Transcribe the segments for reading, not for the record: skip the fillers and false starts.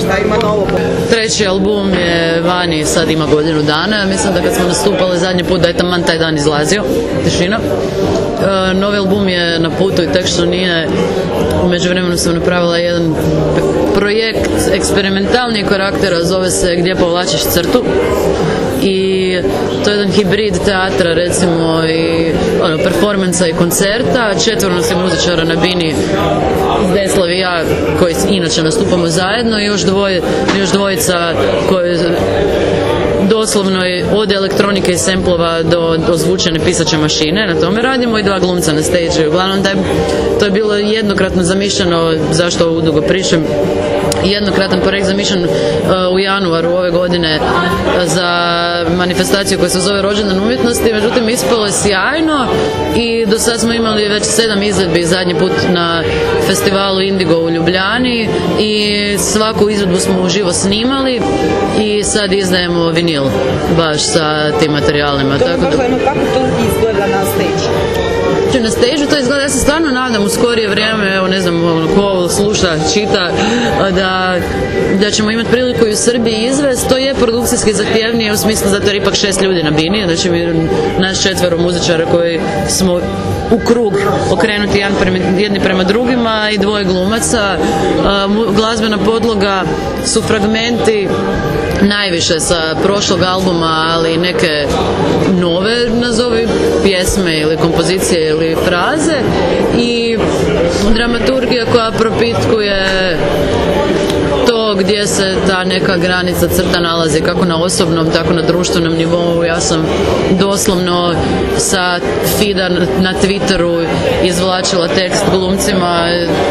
šta ima novo? Treći album je vani, sad ima godinu dana. Mislim da kad smo nastupali zadnji put da je taman taj dan izlazio, Tišina. Novi album je na putu i tek što nije. U međuvremenu sam napravila jedan projekt eksperimentalnijeg karaktera, zove se Gdje povlačiš crtu. I to je jedan hibrid teatra, recimo, i performansa i koncerta. 4 nas je muzičara na bini, Deslav i ja, koji inače nastupamo zajedno, i još dvojica koji doslovno od elektronike i semplova do zvučene pisaće mašine. Na tome radimo i 2 glumca na stage. Uglavnom, to je bilo jednokratno zamišljeno, zašto ovo dugo pričam, jednokratan projekt zamišljen u januaru ove godine za manifestaciju koja se zove Rođendan umjetnosti, međutim ispalo je sjajno i do sad smo imali već 7 izvedbi, zadnji put na festivalu Indigo u Ljubljani, i svaku izvedbu smo uživo snimali i sad izdajemo vinil baš sa tim materijalima. Kako to izgleda na stage? Na stage to izgleda, ja se stvarno nadam u skorije vrijeme, evo ne znam, ko ovo sluša, čita, da ćemo imati priliku i u Srbiji izvest. To je produkcijski zahtjevnije u smislu zato jer ipak 6 ljudi na bini, znači nas 4 muzičara koji smo u krug okrenuti jedni prema drugima i 2 glumaca. Glazbena podloga su fragmenti najviše sa prošlog albuma, ali neke nove, nazovi, pjesme ili kompozicije ili fraze, i dramaturgija koja propitkuje to gdje se ta neka granica crta nalazi, kako na osobnom, tako na društvenom nivou. Ja sam doslovno sa feeda na Twitteru izvlačila tekst glumcima,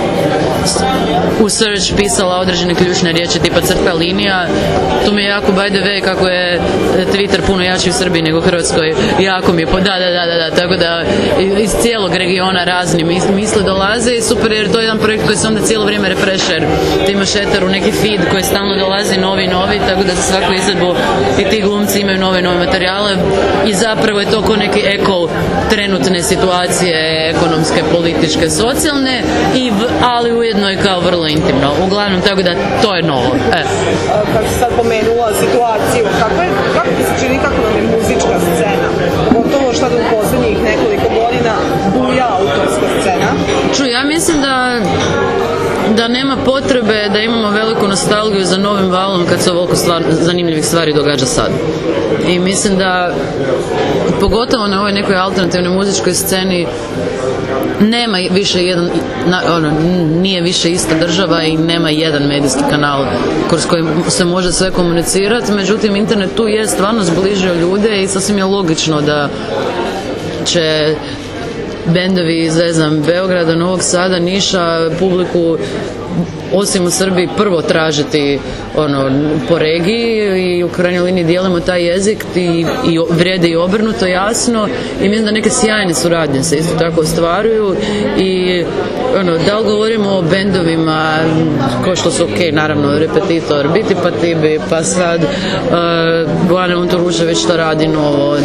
u search pisala određene ključne riječi tipa crta, linija. Tu mi je jako, by the way, kako je Twitter puno jači u Srbiji nego u Hrvatskoj, jako mi je da, tako da iz cijelog regiona razni misli dolaze i super, jer to je jedan projekt koji se onda cijelo vrijeme refresher. Ti imaš eteru neki feed koji stalno dolazi novi, tako da za svaku izvedbu i ti glumci imaju nove materijale i zapravo je to ko neki eko trenutne situacije, ekonomske, političke, socijalne, ali ujedno i kao vrlo intimno. Uglavnom, tako da to je novo. Kako si sad pomenula situaciju, kako ti se čini, kako nam je muzička scena? Pogotovo što da u posljednjih nekoliko godina buja autorska scena? Ja mislim da nema potrebe da imamo veliku nostalgiju za novim valom kad se ovoliko zanimljivih stvari događa sad. I mislim da pogotovo na ovoj nekoj alternativnoj muzičkoj sceni nema više nije više ista država i nema jedan medijski kanal kroz koji se može sve komunicirati. Međutim, internet tu je stvarno zbližio ljude i sasvim je logično da će bendovi iz Beograda, Novog Sada, Niša publiku osim u Srbiji prvo tražiti po regiji, i u krajnjoj liniji dijelimo taj jezik i vrijede i obrnuto, jasno, i mislim da neke sjajne suradnje se isto tako ostvaruju. I da li govorimo o bendovima ko što su, ok, naravno Repetitor, Biti pa Tibi, pa sad Bojana Montorušević što radi novo,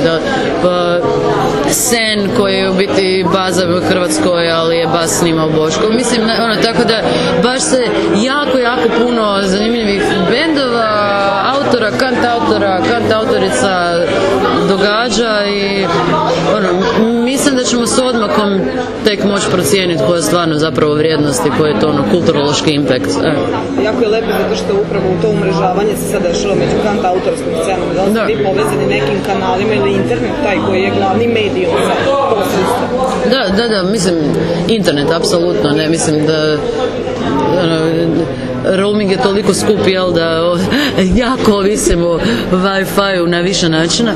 Sen koji je u biti baza u Hrvatskoj, ali je bas snimao Boško. Mislim, tako da baš se jako puno zanimljivih bendova, autora, kantautorica događa i mislim da ćemo s odmakom tek moći procijeniti koja je stvarno zapravo vrijednost i koji je to kulturološki impact. Jako je lepo zato što upravo u to umrežavanje se sad dešava među kantautorskom scenom. Da li ste vi povezani nekim kanalima ili internet taj koji je glavni medijum za posredstvo? Da, mislim, internet, apsolutno, ne, mislim da roaming je toliko skup, jel, da jako ovisimo Wi-Fi-u na više načina.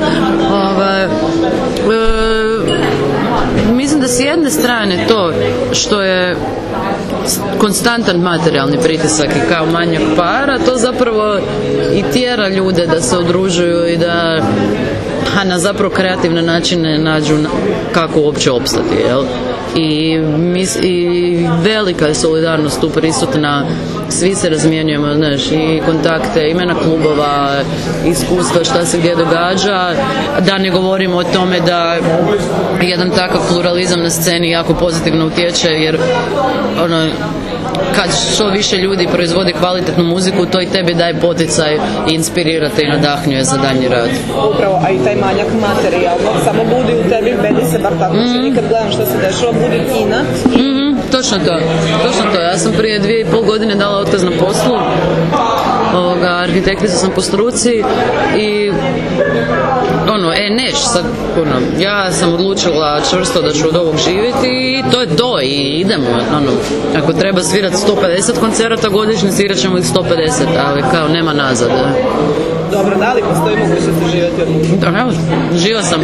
Mislim da s jedne strane to što je konstantan materijalni pritisak i kao manjak para, to zapravo i tjera ljude da se udružuju i da na zapravo kreativne načine nađu kako uopće opstati, jel? I velika je solidarnost tu prisutna svi se razmjenjujemo, znaš, i kontakte, imena klubova, iskustva, šta se gdje događa, da ne govorimo o tome da jedan takav pluralizam na sceni jako pozitivno utječe, jer ono, kad što više ljudi proizvodi kvalitetnu muziku, to i tebi daje poticaj i inspirira te i nadahnjuje za daljnji rad. Upravo, a i taj manjak materijalnog samo budi u tebi, meni se bar tako čini kad gledam što se dešava, budi inat. Točno to. Ja sam prije 2,5 godine dala otkaz na poslu. Arhitektica sam po struci i neš sad, ja sam odlučila čvrsto da ću od ovog živjeti i to je to i idemo, ako treba svirati 150 koncerata godišnje, svirat ćemo ih 150, ali kao nema nazad. Dobro, da li postoji mogućnost živjeti od muzike? Da, ne, živa sam.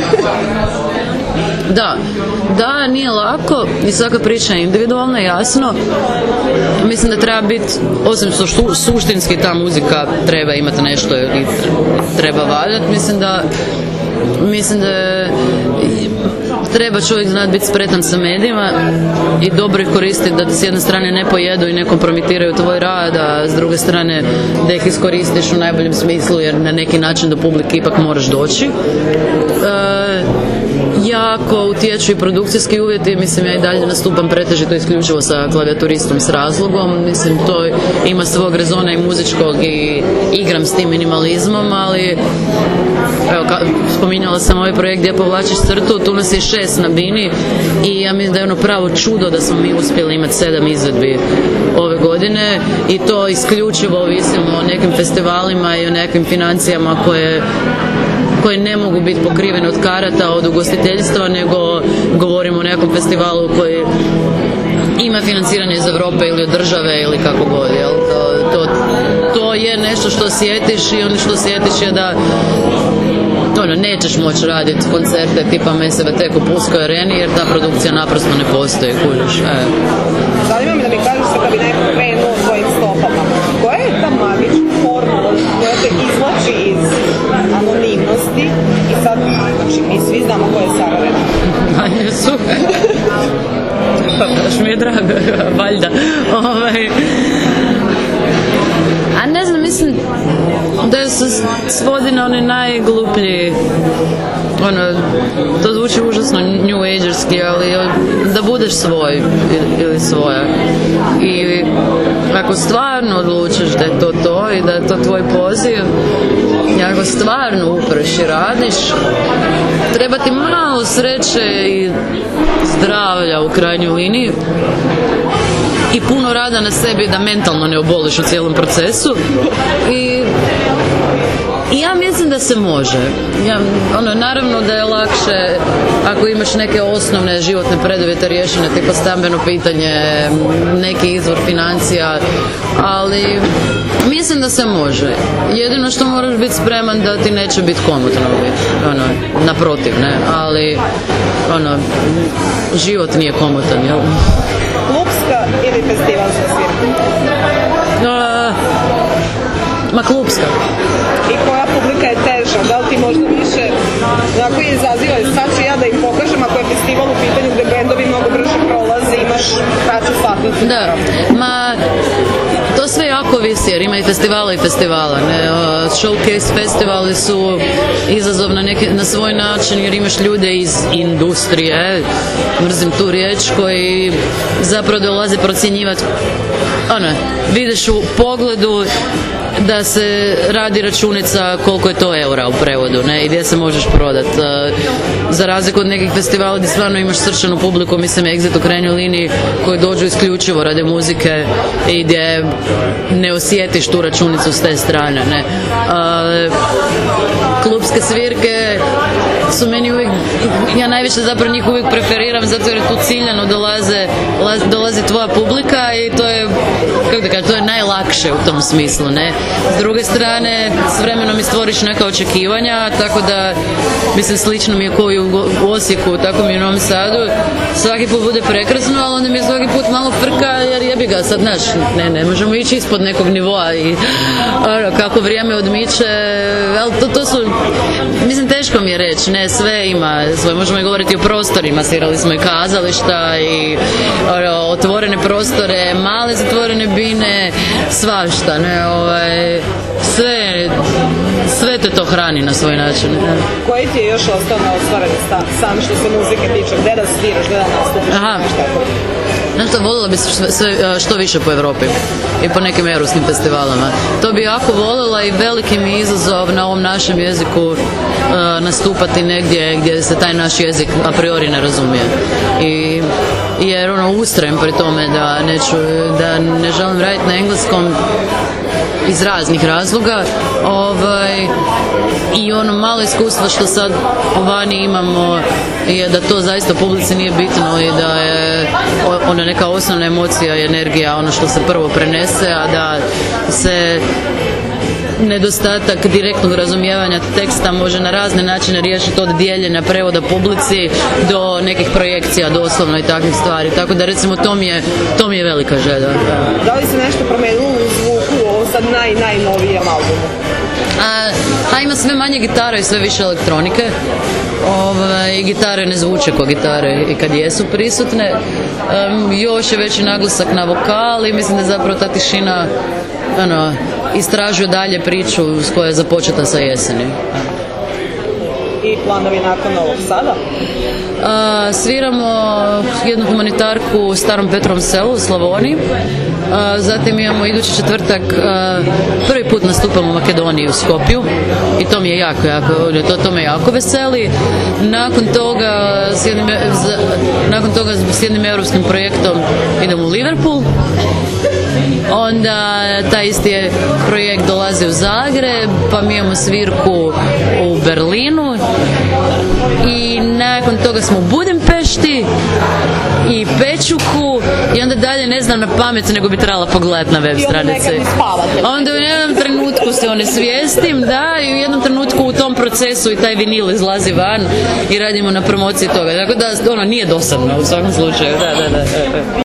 Da, nije lako i svaka priča je individualna, jasno. Mislim da treba biti, osim što suštinski ta muzika treba imati nešto i treba valjati, mislim da treba čovjek znati biti spretan sa medijima i dobro ih koristiti, da s jedne strane ne pojedu i ne kompromitiraju tvoj rad, a s druge strane da ih iskoristiš u najboljem smislu, jer na neki način do publike ipak moraš doći. Jako utječu i produkcijski uvjeti, mislim ja i dalje nastupam pretežito isključivo sa klavijaturistom s razlogom, mislim to ima svog rezona i muzičkog i igram s tim minimalizmom, ali evo, spominjala sam ovaj projekt gdje povlačiš crtu, tu nas je 6 na bini i ja mislim da je ono pravo čudo da smo mi uspjeli imati 7 izvedbi ove godine i to isključivo ovisimo o nekim festivalima i o nekim financijama koje ne mogu biti pokrivene od karata, od ugostiteljstva, nego govorimo o nekom festivalu koji ima financiranje iz Europe ili od države ili kako god. Jel? To je nešto što osjetiš i ono što osjetiš je da nećeš moći raditi koncerte tipa MSVT u Pulskoj areni jer ta produkcija naprosto ne postoji, kužiš. Zanima me da mi kažeš se kad bi neko krenuo svojim stopama. Koja je ta magična formula koja te izvlači iz anonimnosti i sad, znači, mi svi znamo ko je Sara Redman. Jesu. Pa baš mi je drago, valjda. A ne znam, mislim da se svodi na onaj najgluplji, to zvuči užasno new agerski, ali da budeš svoj ili svoja. I ako stvarno odlučiš da je to i da je to tvoj poziv, i ako stvarno upreš i radiš, treba ti malo sreće i zdravlja u krajnjoj liniji i puno rada na sebi da mentalno ne oboliš u cijelom procesu i ja mislim da se može. Naravno da je lakše ako imaš neke osnovne životne preduvjete riješene, tipa stambeno pitanje, neki izvor financija, ali mislim da se može. Jedino što moraš biti spreman da ti neće biti komotno, naprotiv, ne, ali život nije komotan, jel? Klubska ili festivalska svirka? Ma klubska. I koja publika je teža? Da li ti možda više onako izazivaju? Sad ću ja da im pokažem ako je festival u pitanju gde bendovi mnogo brže prolaze, imaš kraću satnicu. Da, ma to sve jako visi jer ima i festivala i festivala. Showcase festivali su izazov na svoj način jer imaš ljude iz industrije, mrzim tu riječ, koji zapravo dolaze procjenjivati. Vidiš u pogledu da se radi računica koliko je to eura u prevodu, ne, i gdje se možeš prodati. Za razliku od nekih festivala gdje stvarno imaš srčanu publiku, mislim Exit u krajnjoj liniji, koji dođu isključivo radi muzike i gdje ne osjetiš tu računicu s te strane, ne. Klubske svirke su meni uvijek, ja najviše zapravo njih uvijek preferiram zato jer tu ciljano dolazi tvoja publika i to je, kako da kažem, to je najlakše u tom smislu, ne. S druge strane, s vremenom mi stvoriš neka očekivanja, tako da, mislim, slično mi je koji u Osijeku, tako mi je u Novom Sadu, svaki put bude prekrasno, ali onda mi je svaki put malo frka, jer jebi ga sad, znaš, ne možemo ići ispod nekog nivoa i kako vrijeme odmiče, ali to su, mislim, teško mi je reći, bine, sve ima svoje, možemo i govoriti o prostorima, svirali smo i kazališta i otvorene prostore, male zatvorene bine, svašta, ne, sve te to hrani na svoj način. Ne. Koji ti je još ostao na ostvareni san što se muzike tiče, gde da sviraš, gde da nastupiš? Aha. Nešto, voljela bi sve što više po Europi i po nekim europskim festivalama. To bi jako voljela i veliki mi izazov na ovom našem jeziku nastupati negdje gdje se taj naš jezik a priori ne razumije. Jer ustrajem pri tome da ne želim raditi na engleskom iz raznih razloga i malo iskustva što sad vani imamo je da to zaista publici nije bitno i da je neka osnovna emocija i energija ono što se prvo prenese, a da se nedostatak direktnog razumijevanja teksta može na razne načine riješiti, od dijeljenja prevoda publici do nekih projekcija doslovno i takvih stvari. Tako da recimo to mi je velika želja. Da li se nešto promijenilo u zvuku u ovom sad najnovijem albumu? Ima sve manje gitara i sve više elektronike. Gitare ne zvuče kao gitare i kad jesu prisutne. Još je veći naglasak na vokal i mislim da zapravo ta tišina istražuje dalje priču s koja je započeta sa jeseni. I planovi nakon ovog sada? Sviramo jednu humanitarku u Starom Petrovom selu u Slavoniji. Zatim imamo idući četvrtak prvi put nastupamo u Makedoniji u Skopju i to mi je to me jako veseli. Nakon toga s jednim europskim projektom idemo u Liverpool. Onda taj isti projekt dolazi u Zagreb, pa mi imamo svirku u Berlinu i nakon toga smo u Budimpešti i Pečuhu i onda dalje ne znam na pamet, nego bi trebala pogledati na web stranici. Onda u jednom trenutku se onesvijestim, i u jednom trenutku u tom procesu i taj vinil izlazi van i radimo na promociji toga. Tako da nije dosadno u svakom slučaju. Da.